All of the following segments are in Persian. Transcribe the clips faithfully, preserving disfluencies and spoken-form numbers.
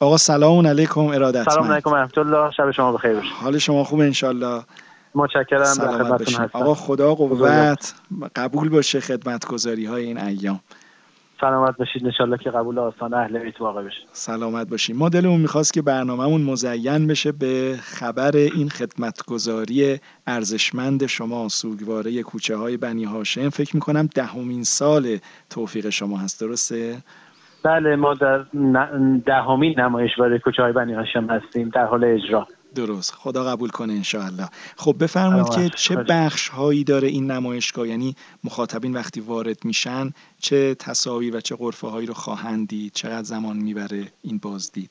آقا سلام علیکم ارادتمند. سلام علیکم رحمت الله، شب شما بخیر باشه. حال شما خوبه انشالله؟ متشکرم، در خدمتتون هستم. آقا خدا قوت، قبول باشه خدمتگزاری های این ایام. سلامت باشید انشالله که قبول آستان اهل بیت واقع بشه. سلامت باشید. ما دلمون میخواست که برنامه‌مون مزین بشه به خبر این خدمتگزاری ارزشمند شما، سوگواره کوچه های بنی هاشم. فکر میکنم دهمین سال توفیق شما هست، درسته؟ بله، ما در دهمین نمایشگاه کوچه های بنی هاشم هستیم در حال اجرا. درست، خدا قبول کنه انشاءالله. خب بفرمایید که چه بخش هایی داره این نمایشگاه، یعنی مخاطبین وقتی وارد میشن چه تصاویر و چه غرفه هایی رو خواهند دید، چقدر زمان میبره این بازدید؟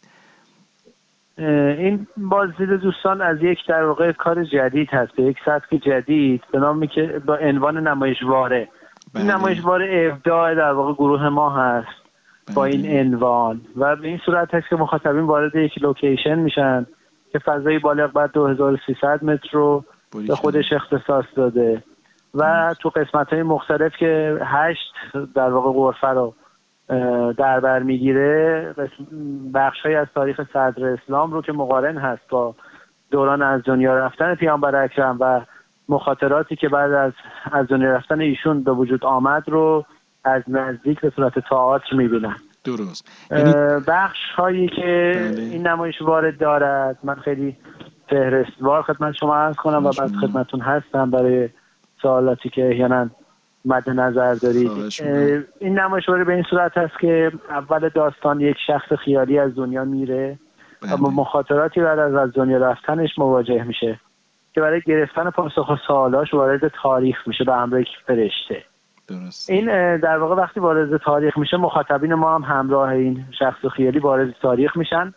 این بازدید دوستان از یک در واقع کار جدید هست، یک سبک جدید به نامی که با عنوان نمایشواره. بله. این نمایشواره ابداع در واقع گروه ما هست. بله. با این عنوان و به این صورت هست که مخاطبین وارد یک لوکیشن میشن که فضای بالغ بر دو هزار و سیصد متر رو به خودش اختصاص داده و تو قسمت‌های مختلف که هشت در واقع غرفه رو در بر میگیره، بخش‌های از تاریخ صدر اسلام رو که مقارن هست با دوران از دنیا رفتن پیامبر اکرم و مخاطراتی که بعد از از دنیا رفتن ایشون به وجود آمد رو از نزدیک به صورت تئاتر می‌بینن. درست. یعنی بخش هایی که بله. این نمایش وارد دارد، من خیلی فهرستوار خدمت شما عرض کنم و بعد خدمتون هستم برای سوالاتی که احیانا مد نظر دارید. این نمایش وارد به این صورت هست که اول داستان یک شخص خیالی از دنیا میره بله. و با مخاطراتی بعد از از دنیا رفتنش مواجه میشه که برای گرفتن پاسخ و سوالاش وارد تاریخ میشه به همراه یک فرشته. درست. این در واقع وقتی وارد تاریخ میشه، مخاطبین ما هم همراه این شخص خیالی وارد تاریخ میشن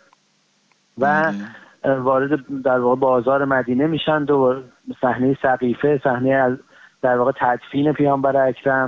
و وارد در واقع بازار مدینه میشن و صحنه سقیفه، صحنه در واقع تدفین پیامبر اکرم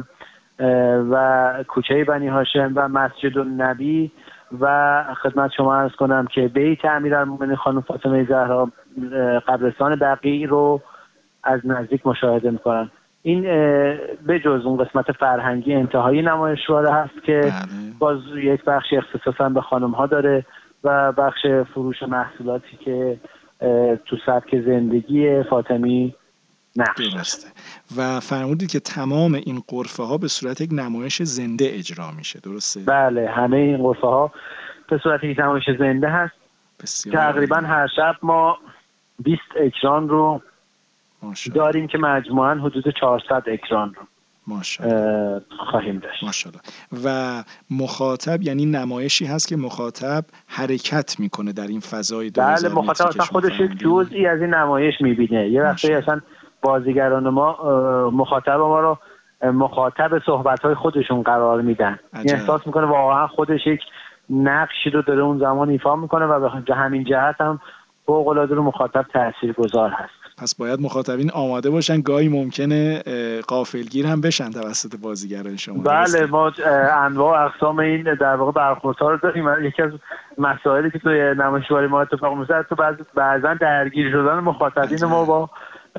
و کوچه بنی هاشم و مسجد النبی و خدمت شما عرض کنم که بیت امیرالمومنین خانم فاطمه زهرا، قبرستان بقیع رو از نزدیک مشاهده میکنن. این به جز اون قسمت فرهنگی انتهایی نمایشواره هست که بله. باز یک بخش اختصاصا به خانم ها داره و بخش فروش محصولاتی که تو سبک زندگی فاطمی نقش داشته. و فرمودید که تمام این غرفه ها به صورت یک نمایش زنده اجرا میشه، درسته؟ بله، همه این غرفه ها به صورت یک نمایش زنده هست. تقریبا هر شب ما بیست اکران رو ماشالله. داریم که مجموعاً حدود چهارصد اکران رو ماشالله خواهیم داشت. ماشالله. و مخاطب یعنی نمایشی هست که مخاطب حرکت میکنه در این فضای دو هزار بله، مخاطب اصلا خودش یک جزئی از این نمایش میبینه. یه وقتی اصلا بازیگران ما مخاطب ما رو مخاطب صحبت‌های خودشون قرار میدن. این احساس میکنه واقعا خودش یک نقشی رو داره اون زمان ایفا میکنه و به همین جهت هم فوق‌العاده رو مخاطب تاثیرگذار هست. پس باید مخاطبین آماده باشن، گاهی ممکنه غافلگیر هم بشن توسط بازیگران شما. بله، ما انواع اقسام این در واقع برخوردها رو داریم. یکی از مسائلی که توی نمایشواره ما اتفاق میفته تو بعضا درگیر شدن مخاطبین عجب. ما با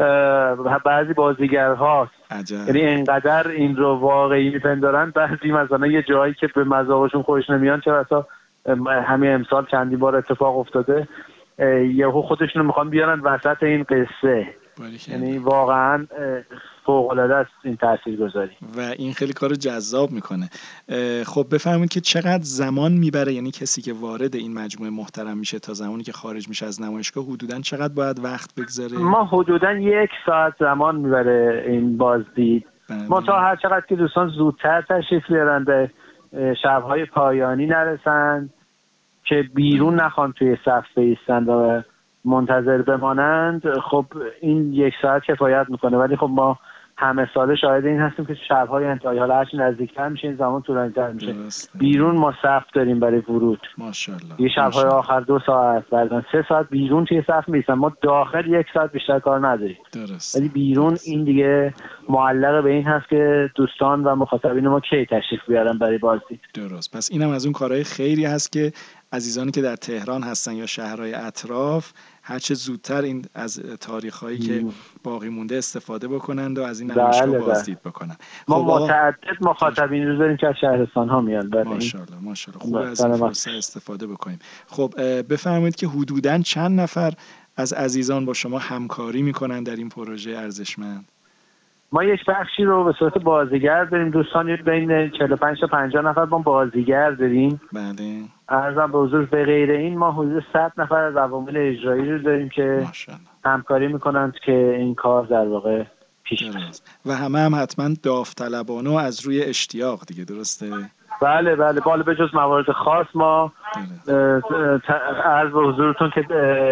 بعضی بازیگرها، یعنی اینقدر این رو واقعی میپندارن بعضی مثلا یه جایی که به مذاقشون خوش نمیان، چه بسا همین امسال چندین بار اتفاق افتاده، یهو خودشونو میخوان بیارن وسط این قصه. یعنی واقعا فوق‌العاده است این تاثیرگذاری و این خیلی کارو جذاب میکنه. خب بفرمایید که چقدر زمان میبره، یعنی کسی که وارد این مجموعه محترم میشه تا زمانی که خارج میشه از نمایشگاه حدوداً چقدر باید وقت بگذاره؟ ما حدوداً یک ساعت زمان میبره این بازدید. ما تا هر چقدر که دوستان زودتر تشریف بیارن به شب‌های پایانی نرسن که بیرون نخوان توی صف بایستن و منتظر بمانند، خب این یک ساعت کفایت میکنه. ولی خب ما همه ساله شاهد این هستیم که شب‌های انتهایی، حالا هرچی نزدیکتر میشه این زمان طولانی‌تر میشه. بیرون ما صف داریم برای ورود. ماشاءالله. یه شب‌های آخر دو ساعت، بعدن سه ساعت بیرون توی صف میستن. ما داخل یک ساعت بیشتر کار نداریم. درست. ولی بیرون درست. این دیگه معلق به این هست که دوستان و مخاطبین ما کی تشریف بیارن برای بازدید. درست. پس اینم از اون کارهای خیری هست که عزیزانی که در تهران هستن یا شهرهای اطراف هر چه زودتر این از تاریخ‌هایی که باقی مونده استفاده بکنند و از این نمایشگاه بله بازدید بکنن. ما خب متعدد مخاطبین رو داریم که از شهرستان ها میان. ماشاءالله ماشاءالله خوب از این فرصت استفاده بکنیم. خب بفرمایید که حدوداً چند نفر از عزیزان با شما همکاری میکنن در این پروژه ارزشمند؟ ما یک بخشی رو به صورت بازیگر داریم، دوستان بین چهل و پنج تا پنجاه نفر با بازیگر داریم. بله. عرضم به حضور به غیر این ما حدود صد نفر از عوامل اجرایی رو داریم که ماشاءالله همکاری میکنند که این کار در واقع پیش بره. و همه هم حتما داوطلبانه و از روی اشتیاق دیگه، درسته؟ بله بله بالا به جز موارد خاص ما عرض به حضورتون که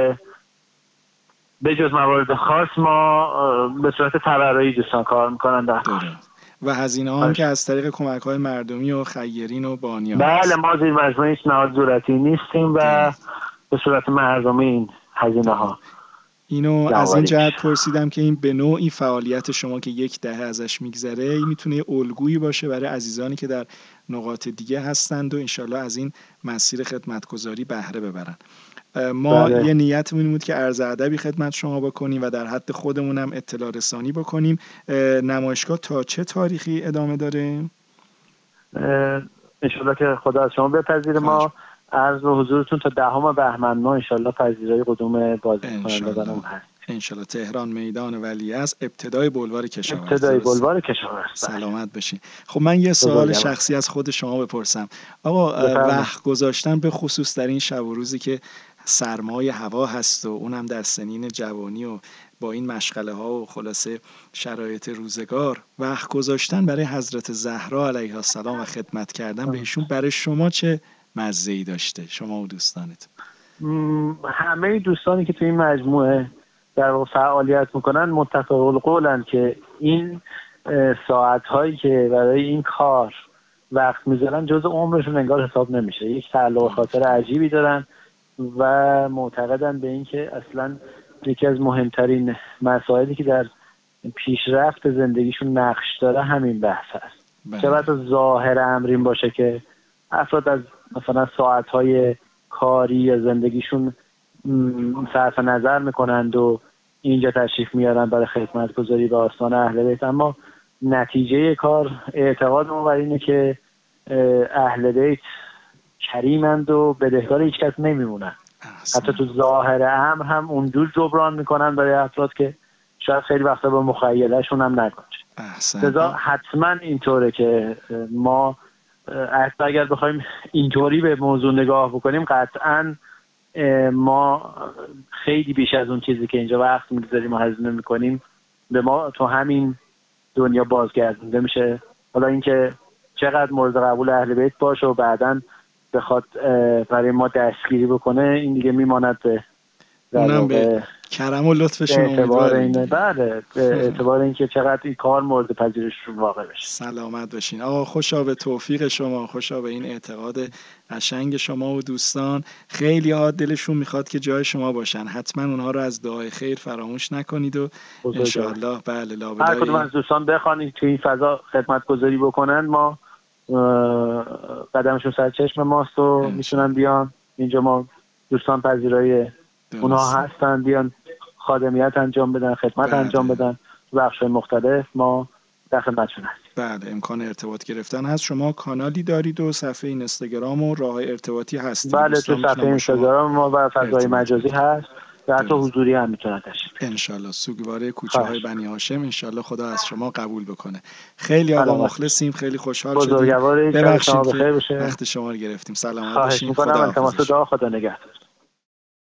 به جز موارد خاص ما به صورت تبرعی دوستان کار میکنن در کار. و هزینه هم که از طریق کمک‌های مردمی و خیرین و بانیان. بله ما زیر مجموعه هیچ نهاد دولتی نیستیم و ده. به صورت مردمی این هزینه ها. اینو از این جهت پرسیدم که این به نوعی فعالیت شما که یک دهه ازش میگذره این میتونه یه الگویی باشه برای عزیزانی که در نقاط دیگه هستند و انشالله از این مسیر خدمتگذاری بهره ببرن. ما بله. یه نیتمون این بود که عرض ادبی خدمت شما بکنیم و در حد خودمون هم اطلاع رسانی بکنیم. نمایشگاه تا چه تاریخی ادامه داره؟ انشالله که خدا از شما بپذیره. ما عرض به حضورتون تا دهم بهمن ما انشالله پذیرای قدوم بازدیدکنندگان هست. انشالله تهران میدان ولیعصر ابتدای بلوار کشاورز. ابتدای بلوار کشاورز. سلامت بشین. خب من یه سوال شخصی از خود شما بپرسم. آقا وقت گذاشتن به خصوص در این شب و روزی که سرمای هوا هست و اونم در سنین جوانی و با این مشغله ها و خلاصه شرایط روزگار، وقت گذاشتن برای حضرت زهرا علیها السلام و خدمت کردن بهشون برای شما چه مزه‌ای داشته، شما و دوستانت؟ همه دوستانی که تو این مجموعه در واقع فعالیت میکنن متفق القولن که این ساعت هایی که برای این کار وقت میذارن جز عمرشون انگار حساب نمیشه. یک تعلق خاطر عجیبی دارن و معتقدن به این که اصلا یکی از مهمترین مسائلی که در پیشرفت زندگیشون نقش داره همین بحث است. چه باید ظاهر امرین باشه که افراد از مثلا ساعتهای کاری یا زندگیشون صرف نظر میکنند و اینجا تشریف میارن برای خدمت گذاری به آستان اهل بیت، اما نتیجه کار اعتقاد ما بر اینه که اهل بیت کریمند و بدهکار هیچ کس نمیمونن. حتی تو ظاهر امر هم اونجور جبران میکنن برای افراد که شاید خیلی وقتا به مخیلهشون هم نکنه. لذا حتما اینطوره که ما اگر بخوایم اینطوری به موضوع نگاه بکنیم قطعا ما خیلی بیش از اون چیزی که اینجا وقت می‌گذاریم و هزینه می‌کنیم به ما تو همین دنیا بازگردونده میشه. حالا اینکه چقدر مورد قبول اهل بیت باشه و بعداً بخواد برای ما دستگیری بکنه این دیگه میماند به اونم به کرم و لطفشون امیدواریم. بله به اعتبار اینکه چقدر این کار مورد پذیرش واقع بشه. سلامت باشین آقا. خوشا به توفیق شما، خوشا به این اعتقاد قشنگ شما و دوستان. خیلی ها دلشون میخواد که جای شما باشن، حتما اونها رو از دعای خیر فراموش نکنید و انشاءالله بله لابلای هر کدوم از دوستان بخوانید تو این فضا خدمت گذاری بکنن ما قدمشون سر چشم ماست و میتونن بیان اینجا. ما دوستان پذیرای اونها هستن بیان خادمیت انجام بدن، خدمت بله. انجام بدن تو بخش‌های مختلف. ما در خدمتشون هستیم. بله امکان ارتباط گرفتن هست. شما کانالی دارید و صفحه اینستاگرام و راه ارتباطی هست؟ بله تو صفحه اینستاگرام ما و فضای مجازی هست و حتی حضوری هم میتونن تشریف بیارن. انشالله سوگواره کوچه های بنی هاشم انشالله خدا از شما قبول بکنه. خیلی آقا مخلصیم، خیلی خوشحال شدیم. بزرگواری ببخشید که وقت شما رو گرفتیم. سلامت باشین. خدا التماس دعا خدا نگهدار.